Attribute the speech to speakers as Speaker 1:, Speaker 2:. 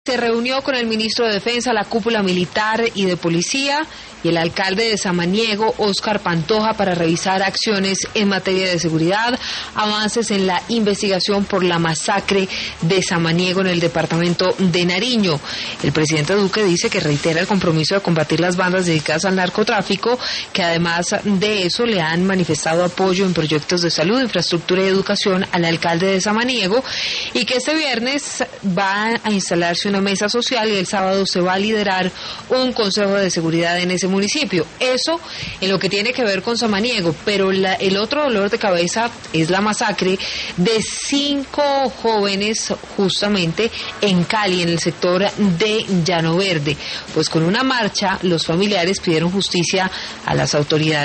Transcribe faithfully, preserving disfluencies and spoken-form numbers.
Speaker 1: se reunió con el ministro de Defensa, la cúpula militar y de policía y el alcalde de Samaniego, Óscar Pantoja, para revisar acciones en materia de seguridad, avances en la investigación por la masacre de Samaniego en el departamento de Nariño. El presidente Duque dice que reitera el compromiso de combatir las bandas dedicadas al narcotráfico, que además de eso le han manifestado apoyo en proyectos de salud, infraestructura y educación al alcalde de Samaniego, y que este viernes va a instalarse una mesa social y el sábado se va a liderar un consejo de seguridad en ese municipio. Eso en lo que tiene que ver con Samaniego, pero la, el otro dolor de cabeza es la masacre de cinco jóvenes justamente en Cali, en el sector de Llano Verde. Pues con una marcha los familiares pidieron justicia a las autoridades.